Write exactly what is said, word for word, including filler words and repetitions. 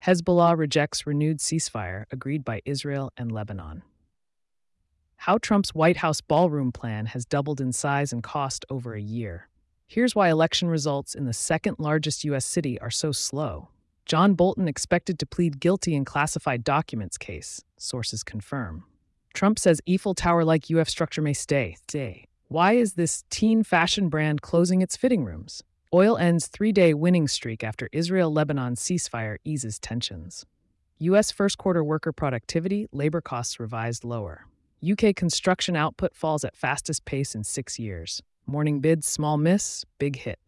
Hezbollah rejects renewed ceasefire agreed by Israel and Lebanon. How Trump's White House ballroom plan has doubled in size and cost over a year. Here's why election results in the second largest U S city are so slow. John Bolton expected to plead guilty in classified documents case, sources confirm. Trump says Eiffel Tower-like U F structure may stay. Stay. Why is this teen fashion brand closing its fitting rooms? Oil ends three-day winning streak after Israel-Lebanon ceasefire eases tensions. U S first-quarter worker productivity, labor costs revised lower. U K construction output falls at fastest pace in six years. Morning bids, small miss, big hit.